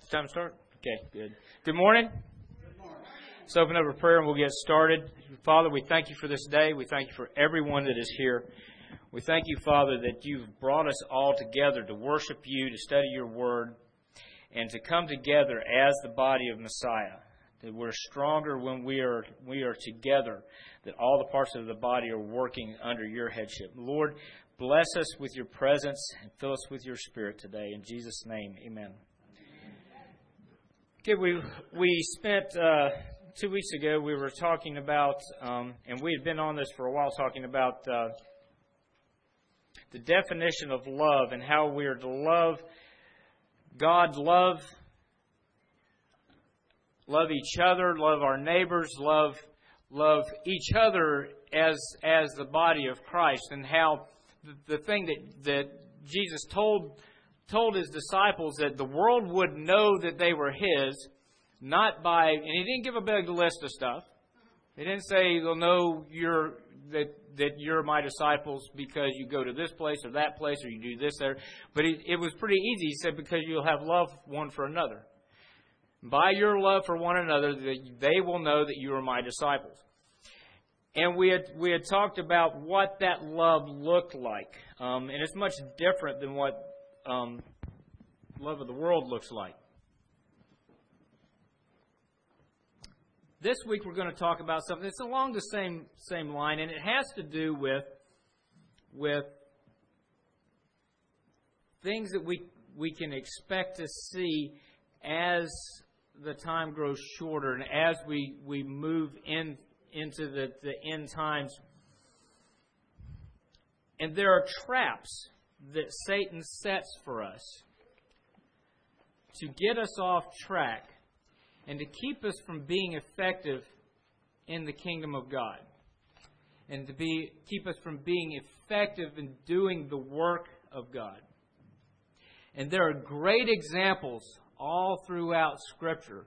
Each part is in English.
Time to start? Okay, good. Good morning. Good morning. Let's open up a prayer and we'll get started. Father, we thank you for this day. We thank you for everyone that is here. We thank you, Father, that you've brought us all together to worship you, to study your word, and to come together as the body of Messiah. That we're stronger when we are together, that all the parts of the body are working under your headship. Lord, bless us with your presence and fill us with your Spirit today. In Jesus' name, amen. Okay, we spent 2 weeks ago, we were talking about, and we had been on this for a while, talking about the definition of love and how we are to love God, love each other, love our neighbors, love each other as the body of Christ, and how the thing that Jesus told his disciples that the world would know that they were his, not by, and he didn't give a big list of stuff. He didn't say they'll know that you're my disciples because you go to this place or that place or you do this there. But it was pretty easy. He said because you'll have love one for another. By your love for one another, they will know that you are my disciples. And we had talked about what that love looked like. And it's much different than what love of the world looks like. This week we're going to talk about something that's along the same line, and it has to do with things that we can expect to see as the time grows shorter and as we move into the end times. And there are traps that Satan sets for us to get us off track and to keep us from being effective in the kingdom of God, and to keep us from being effective in doing the work of God. And there are great examples all throughout Scripture.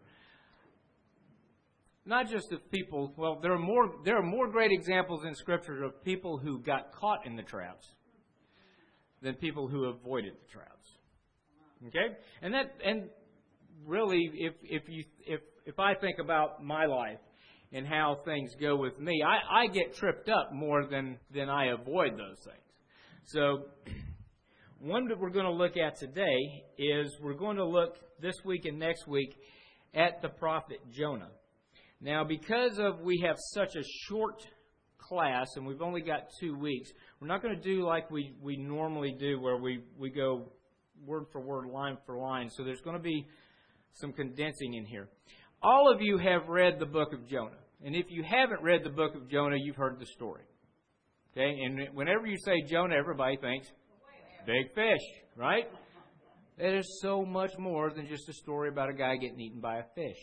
Not just of people, well, there are more great examples in Scripture of people who got caught in the traps than people who avoided the traps. Okay? And really, if I think about my life and how things go with me, I get tripped up more than I avoid those things. So one that we're going to look at today is we're going to look this week and next week at the prophet Jonah. Now, because we have such a short class and we've only got 2 weeks, we're not going to do like we normally do where we go word for word, line for line. So there's going to be some condensing in here. All of you have read the book of Jonah. And if you haven't read the book of Jonah, you've heard the story. Okay? And whenever you say Jonah, everybody thinks big fish, right? It is so much more than just a story about a guy getting eaten by a fish.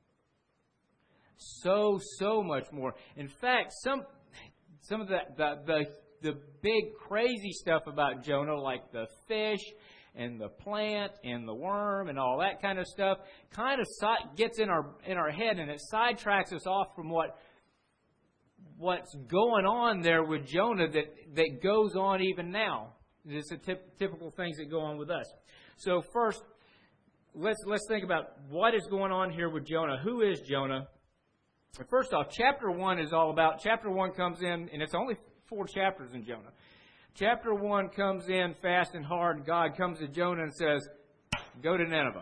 So much more. In fact, some of the big crazy stuff about Jonah, like the fish and the plant and the worm and all that kind of stuff, kind of gets in our head, and it sidetracks us off from what's going on there with Jonah that goes on even now. It's the typical things that go on with us. So first, let's think about what is going on here with Jonah. Who is Jonah? First off, chapter 1 is all about. Chapter 1 comes in, and it's only 4 chapters in Jonah. Chapter 1 comes in fast and hard. God comes to Jonah and says, go to Nineveh.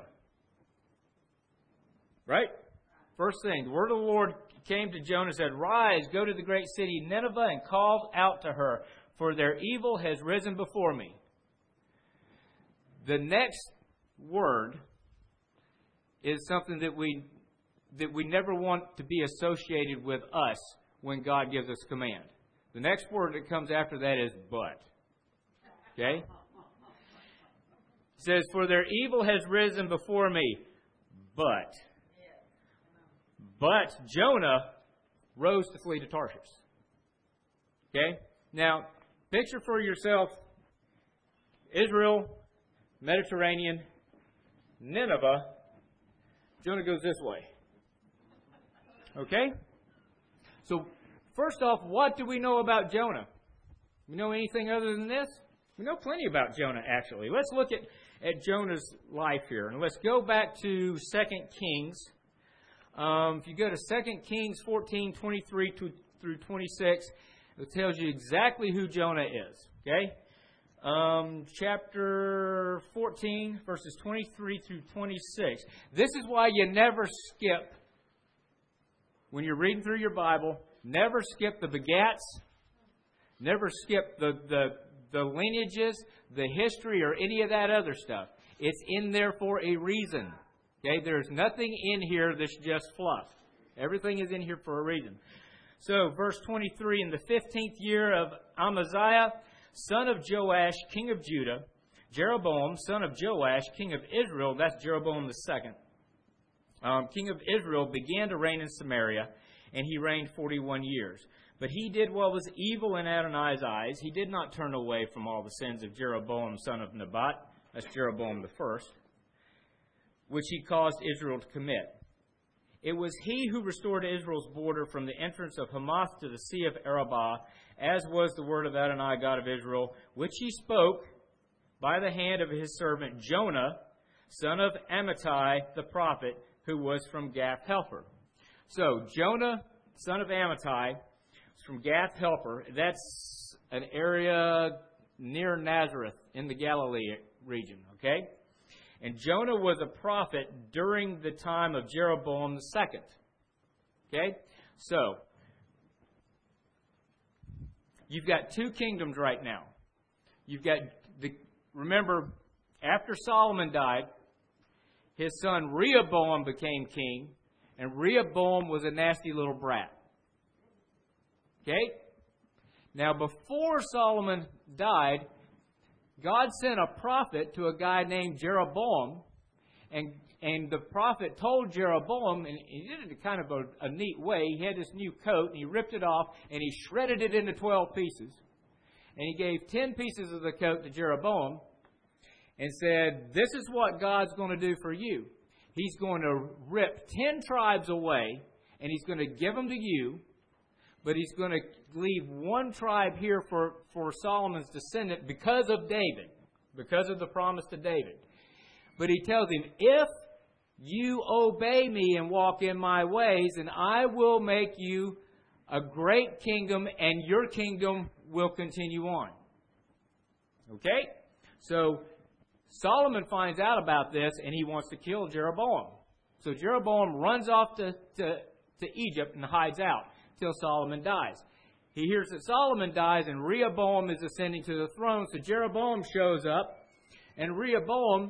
Right? First thing, the word of the Lord came to Jonah and said, rise, go to the great city Nineveh and call out to her, for their evil has risen before me. The next word is something that we never want to be associated with us when God gives us command. The next word that comes after that is but. Okay? It says, for their evil has risen before me, but Jonah rose to flee to Tarshish. Okay? Now, picture for yourself Israel, Mediterranean, Nineveh. Jonah goes this way. Okay? So, first off, what do we know about Jonah? We know anything other than this? We know plenty about Jonah, actually. Let's look at Jonah's life here. And let's go back to 2 Kings. If you go to 2 Kings 14, 23 through 26, it tells you exactly who Jonah is. Okay? Chapter 14, verses 23 through 26. This is why you never skip, when you're reading through your Bible, never skip the begats, never skip the lineages, the history, or any of that other stuff. It's in there for a reason. Okay? There's nothing in here that's just fluff. Everything is in here for a reason. So, verse 23, in the 15th year of Amaziah, son of Joash, king of Judah, Jeroboam, son of Joash, king of Israel, that's Jeroboam the second, king of Israel, began to reign in Samaria, and he reigned 41 years. But he did what was evil in Adonai's eyes. He did not turn away from all the sins of Jeroboam, son of Nebat, that's Jeroboam the first, which he caused Israel to commit. It was he who restored Israel's border from the entrance of Hamath to the Sea of Arabah, as was the word of Adonai, God of Israel, which he spoke by the hand of his servant Jonah, son of Amittai the prophet, who was from Gath-Hepher. So, Jonah, son of Amittai, was from Gath-Hepher. That's an area near Nazareth in the Galilee region, okay? And Jonah was a prophet during the time of Jeroboam the second. Okay? So, you've got two kingdoms right now. You've got, remember, after Solomon died, his son Rehoboam became king, and Rehoboam was a nasty little brat. Okay? Now, before Solomon died, God sent a prophet to a guy named Jeroboam, and the prophet told Jeroboam, and he did it in kind of a neat way. He had this new coat, and he ripped it off, and he shredded it into 12 pieces. And he gave 10 pieces of the coat to Jeroboam and said, this is what God's going to do for you. He's going to rip 10 tribes away, and he's going to give them to you, but he's going to leave one tribe here for Solomon's descendant because of David, because of the promise to David. But he tells him, if you obey me and walk in my ways, then I will make you a great kingdom, and your kingdom will continue on. Okay? So Solomon finds out about this, and he wants to kill Jeroboam. So Jeroboam runs off to Egypt and hides out till Solomon dies. He hears that Solomon dies and Rehoboam is ascending to the throne. So Jeroboam shows up, and Rehoboam,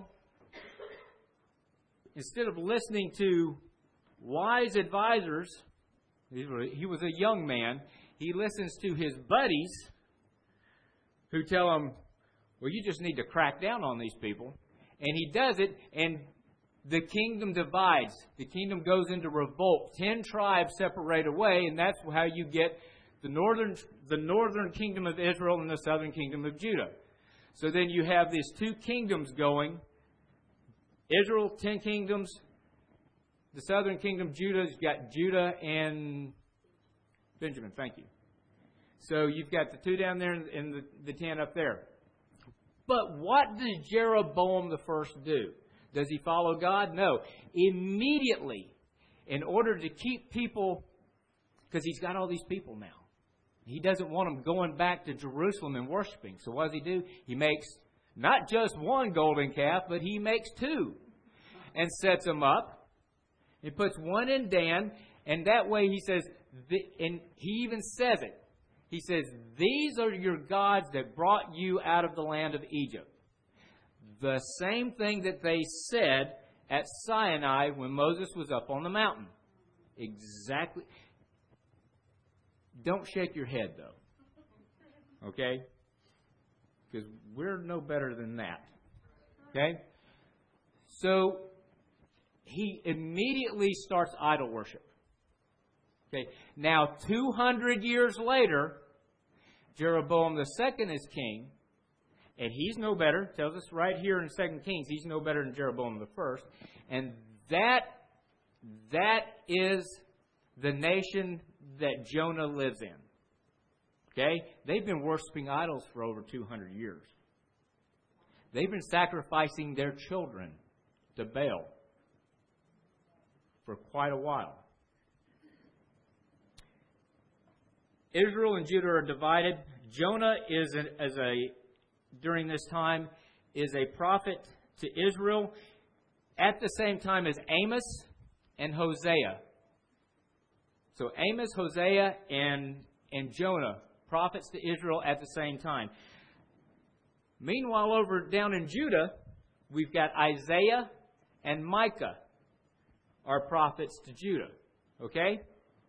instead of listening to wise advisors, he was a young man, he listens to his buddies who tell him, well, you just need to crack down on these people. And he does it, and the kingdom divides. The kingdom goes into revolt. 10 tribes separate away, and that's how you get the northern kingdom of Israel and the southern kingdom of Judah. So then you have these two kingdoms going. Israel, 10 kingdoms. The southern kingdom, Judah, you've got Judah and Benjamin. Thank you. So you've got the two down there and the 10 up there. But what did Jeroboam the first do? Does he follow God? No. Immediately, in order to keep people, because he's got all these people now. He doesn't want them going back to Jerusalem and worshiping. So what does he do? He makes not just one golden calf, but he makes two and sets them up. He puts one in Dan, and that way he says, and he even says it. He says, these are your gods that brought you out of the land of Egypt. The same thing that they said at Sinai when Moses was up on the mountain. Exactly. Don't shake your head, though. Okay? Because we're no better than that. Okay? So, he immediately starts idol worship. Okay? Now, 200 years later, Jeroboam II is king. And he's no better. It tells us right here in 2 Kings, he's no better than Jeroboam I. And that is the nation that Jonah lives in. Okay? They've been worshiping idols for over 200 years. They've been sacrificing their children to Baal for quite a while. Israel and Judah are divided. Jonah during this time is a prophet to Israel at the same time as Amos and Hosea. So Amos, Hosea, and Jonah, prophets to Israel at the same time. Meanwhile, over down in Judah, we've got Isaiah and Micah are prophets to Judah. Okay?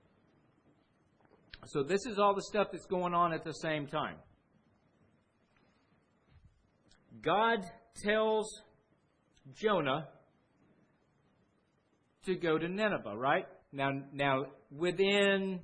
So this is all the stuff that's going on at the same time. God tells Jonah to go to Nineveh, right? Now within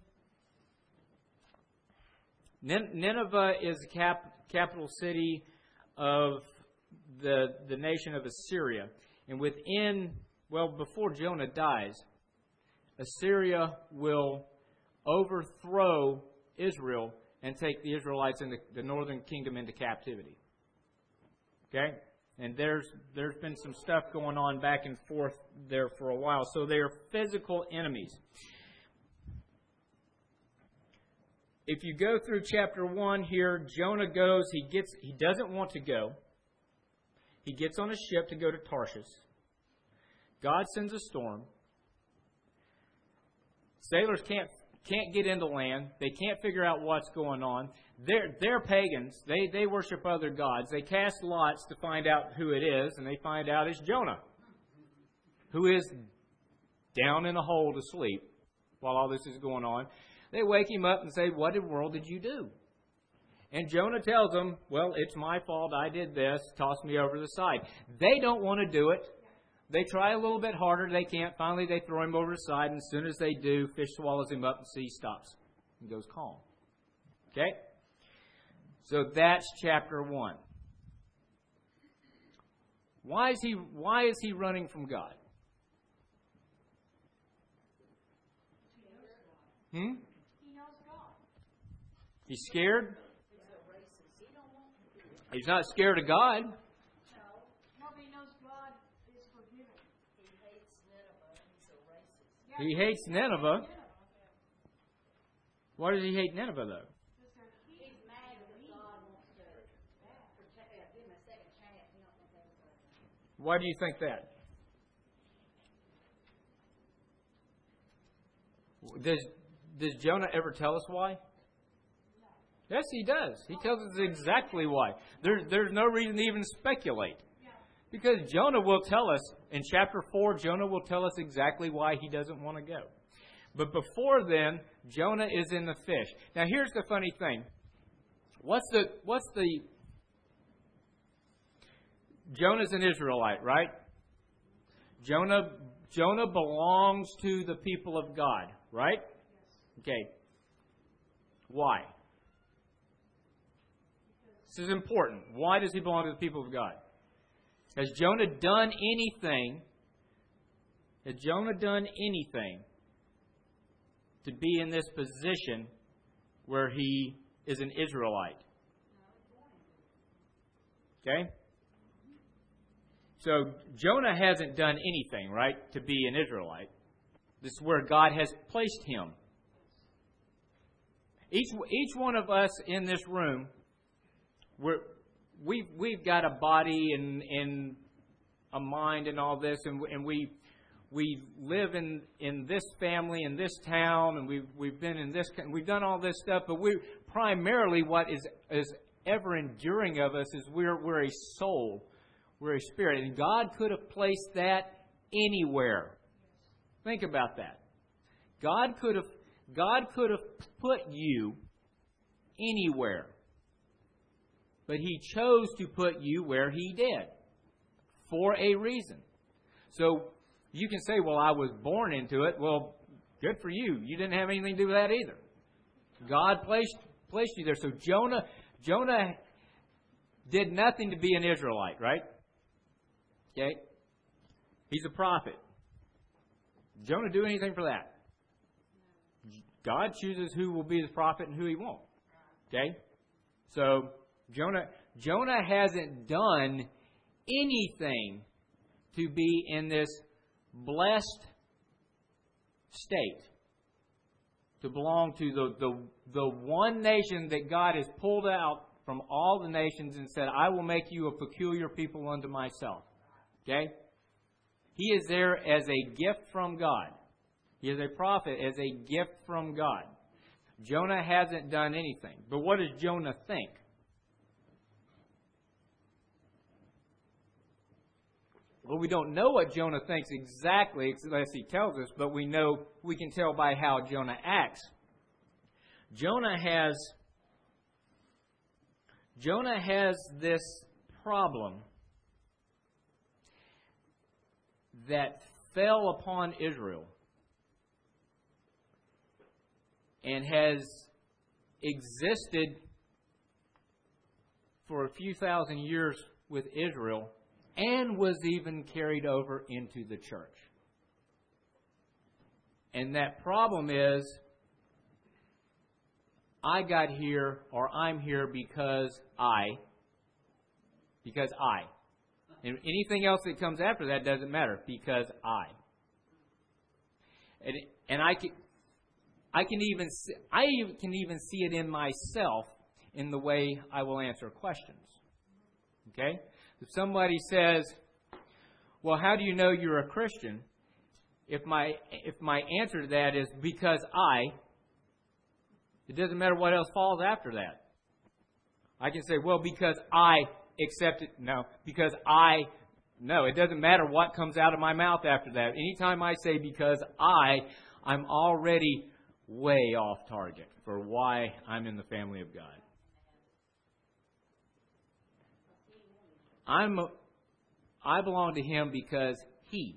Nineveh is the capital city of the nation of Assyria. And before Jonah dies, Assyria will overthrow Israel and take the Israelites and the northern kingdom into captivity. Okay? And there's been some stuff going on back and forth there for a while. So they are physical enemies. If you go through chapter 1 here, Jonah goes, he doesn't want to go. He gets on a ship to go to Tarshish. God sends a storm. Sailors can't get into land. They can't figure out what's going on. They're pagans. They worship other gods. They cast lots to find out who it is, and they find out it's Jonah, who is down in a hole to sleep while all this is going on. They wake him up and say, "What in the world did you do?" And Jonah tells them, "Well, it's my fault. I did this. Toss me over the side." They don't want to do it. They try a little bit harder. They can't. Finally, they throw him over the side. And as soon as they do, fish swallows him up and sea stops and goes calm. Okay? So that's chapter 1. Why is he running from God? He knows God. He's scared? He's not scared of God. Nobody knows God is forgiven. He hates Nineveh. Why does he hate Nineveh, though? He's mad that God wants to give him a second chance. Why do you think that? Does Jonah ever tell us why? Yes, he does. He tells us exactly why. There's no reason to even speculate. Because Jonah will tell us, in chapter 4, Jonah will tell us exactly why he doesn't want to go. But before then, Jonah is in the fish. Now here's the funny thing. Jonah's an Israelite, right? Jonah belongs to the people of God, right? Okay. Why? This is important. Why does he belong to the people of God? Has Jonah done anything? Has Jonah done anything to be in this position where he is an Israelite? Okay? So Jonah hasn't done anything, right, to be an Israelite. This is where God has placed him. Each one of us in this room, we've got a body and a mind and all this, and we live in this family in this town, and we've been in this, we've done all this stuff, but we primarily what is ever enduring of us is we're a soul, we're a spirit, and God could have placed that anywhere. Think about that. God could have put you anywhere. But He chose to put you where He did for a reason. So you can say, well, I was born into it. Well, good for you. You didn't have anything to do with that either. God placed you there. So Jonah did nothing to be an Israelite, right? Okay? He's a prophet. Jonah do anything for that? God chooses who will be the prophet and who He won't. Okay? So Jonah hasn't done anything to be in this blessed state, to belong to the one nation that God has pulled out from all the nations and said, I will make you a peculiar people unto myself. Okay? He is there as a gift from God. He is a prophet as a gift from God. Jonah hasn't done anything. But what does Jonah think? Well, we don't know what Jonah thinks exactly unless he tells us, but we can tell by how Jonah acts. Jonah has this problem that fell upon Israel and has existed for a few thousand years with Israel and was even carried over into the church. And that problem is, I got here, or I'm here because I. And anything else that comes after that doesn't matter, because I. And I can even see it in myself in the way I will answer questions. Okay? If somebody says, well, how do you know you're a Christian? If my answer to that is because it doesn't matter what else falls after that. I can say, well, because I accept it. No, it doesn't matter what comes out of my mouth after that. Anytime I say because I'm already way off target for why I'm in the family of God. I belong to Him because He.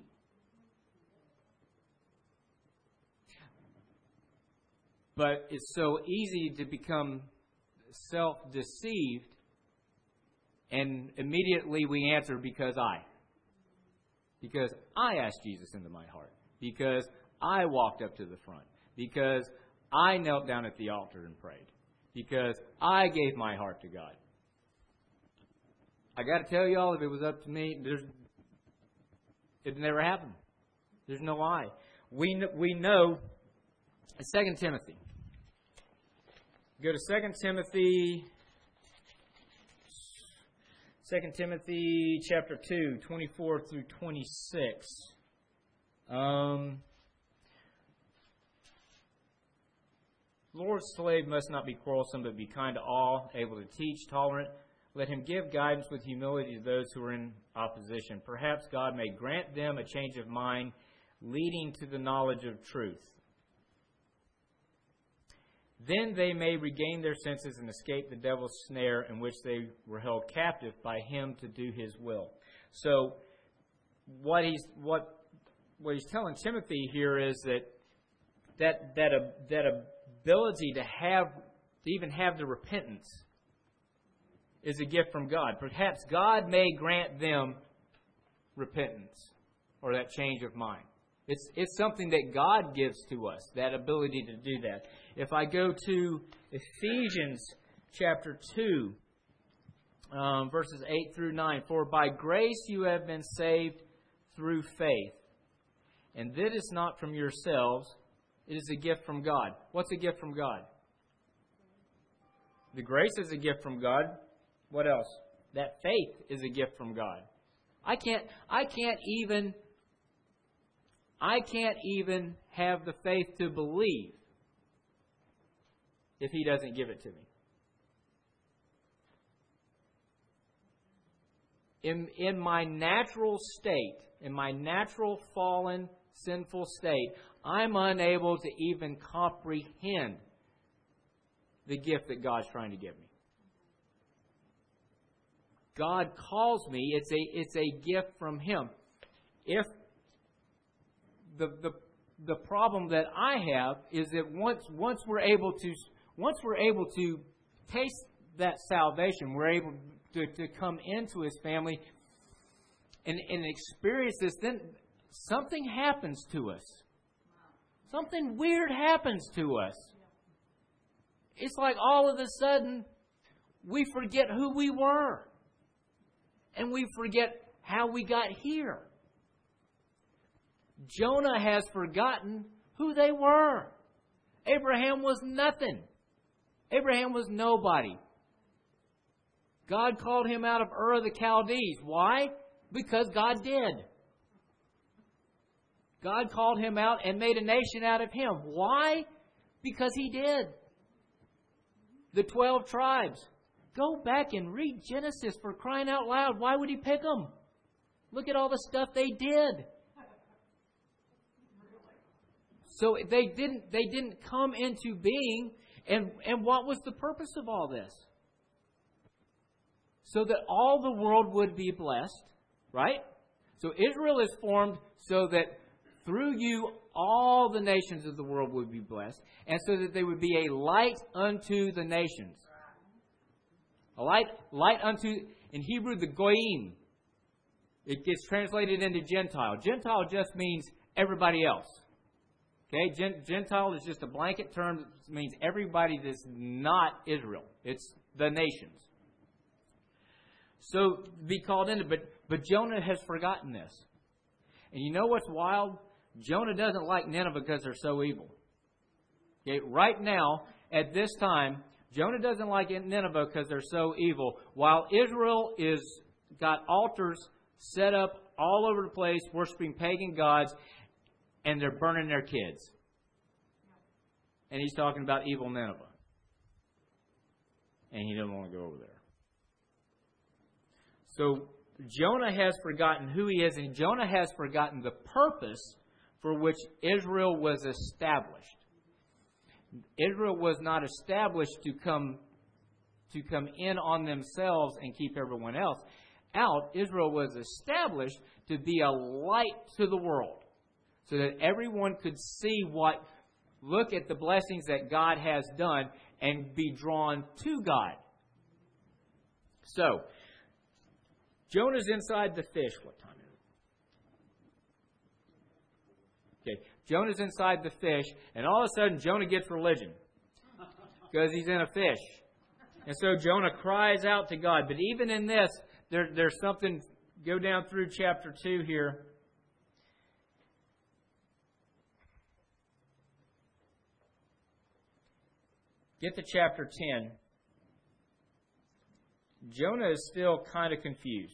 But it's so easy to become self-deceived, and immediately we answer because I. Because I asked Jesus into my heart. Because I walked up to the front. Because I knelt down at the altar and prayed. Because I gave my heart to God. I got to tell you all, if it was up to me, it never happened. There's no I. We know 2 Timothy. Go to 2 Timothy. 2 Timothy chapter 2, 24 through 26. Lord's slave must not be quarrelsome, but be kind to all, able to teach, tolerant. Let him give guidance with humility to those who are in opposition. Perhaps God may grant them a change of mind, leading to the knowledge of truth. Then they may regain their senses and escape the devil's snare in which they were held captive by him to do his will. So, what he's telling Timothy here is that ability to even have the repentance is a gift from God. Perhaps God may grant them repentance or that change of mind. It's something that God gives to us, that ability to do that. If I go to Ephesians chapter 2, verses 8 through 9, for by grace you have been saved through faith. And that is not from yourselves, it is a gift from God. What's a gift from God? The grace is a gift from God. What else? That faith is a gift from God. I can't even have the faith to believe if He doesn't give it to me. In my natural state, in my natural fallen, sinful state, I'm unable to even comprehend the gift that God's trying to give me. God calls me, it's a gift from Him. If the problem that I have is that once we're able to taste that salvation, we're able to come into His family and experience this, then something happens to us. Something weird happens to us. It's like all of a sudden we forget who we were. and we forget how we got here. Jonah has forgotten who they were. Abraham was nothing. Abraham was nobody. God called him out of Ur of the Chaldees. Why? Because God did. God called him out and made a nation out of him. Why? Because He did. The 12 tribes. Go back and read Genesis, for crying out loud. Why would He pick them? Look at all the stuff they did. So they didn't come into being. And what was the purpose of all this? So that all the world would be blessed, right? So Israel is formed so that through you all the nations of the world would be blessed, and so that they would be a light unto the nations. A light unto, in Hebrew, the goyim. It gets translated into Gentile. Gentile just means everybody else. Okay, Gentile is just a blanket term that means everybody that's not Israel. It's the nations. So be called into, but Jonah has forgotten this. And you know what's wild? Jonah doesn't like Nineveh because they're so evil. Okay, right now, at this time, Jonah doesn't like Nineveh because they're so evil, while Israel is got altars set up all over the place, worshiping pagan gods, and they're burning their kids. And he's talking about evil Nineveh. And he doesn't want to go over there. So Jonah has forgotten who he is, and Jonah has forgotten the purpose for which Israel was established. Israel was not established to come in on themselves and keep everyone else out. Israel was established to be a light to the world, so that everyone could see look at the blessings that God has done and be drawn to God. So, Jonah's inside the fish. What time is it? Okay, Jonah's inside the fish, and all of a sudden Jonah gets religion because he's in a fish. And so Jonah cries out to God. But even in this, there's something. Go down through chapter 2 here. Get to chapter 10. Jonah is still kind of confused.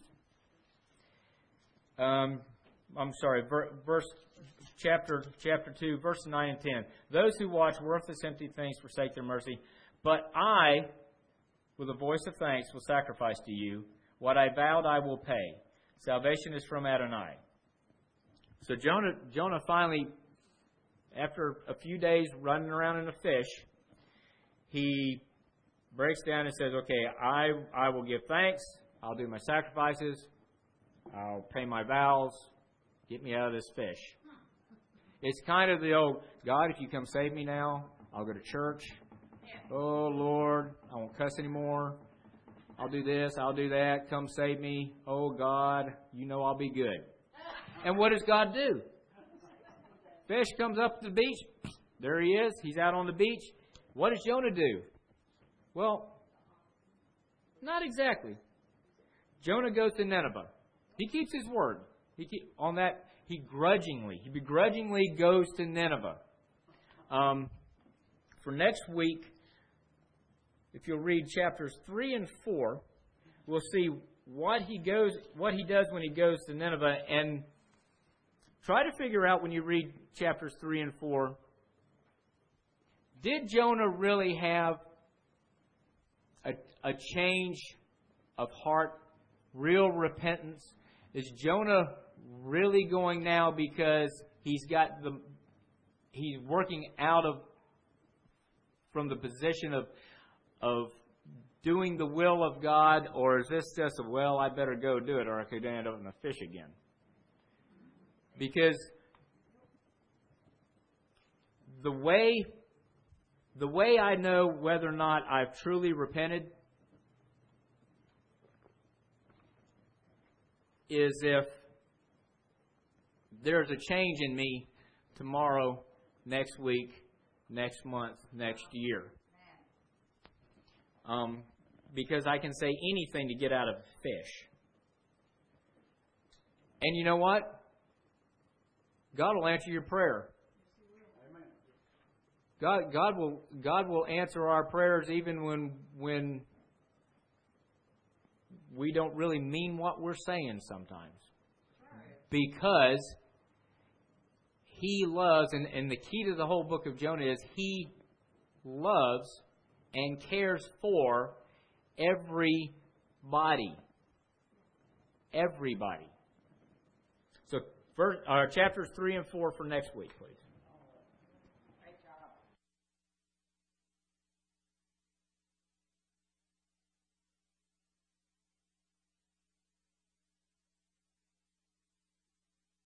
Chapter 2, verse 9 and 10. Those who watch worthless empty things forsake their mercy, but I, with a voice of thanks, will sacrifice to you. What I vowed I will pay. Salvation is from Adonai. So Jonah finally, after a few days running around in a fish, he breaks down and says, okay, I will give thanks. I'll do my sacrifices. I'll pay my vows. Get me out of this fish. It's kind of the old, God, if you come save me now, I'll go to church. Oh, Lord, I won't cuss anymore. I'll do this, I'll do that. Come save me. Oh, God, you know I'll be good. And what does God do? Fish comes up to the beach. There he is. He's out on the beach. What does Jonah do? Well, not exactly. Jonah goes to Nineveh. He keeps his word. He begrudgingly goes to Nineveh. For next week, if you'll read chapters 3 and 4, we'll see what he does when he goes to Nineveh, and try to figure out when you read chapters 3 and 4, did Jonah really have a change of heart, real repentance? Is Jonah really going now because he's working out from the position of doing the will of God, or is this just I better go do it or I could end up in a fish again? Because the way I know whether or not I've truly repented is if there's a change in me tomorrow, next week, next month, next year. Because I can say anything to get out of a fish. And you know what? God will answer your prayer. God will answer our prayers even when we don't really mean what we're saying sometimes. Because He loves, and the key to the whole book of Jonah is He loves and cares for everybody. Everybody. So chapters 3 and 4 for next week, please.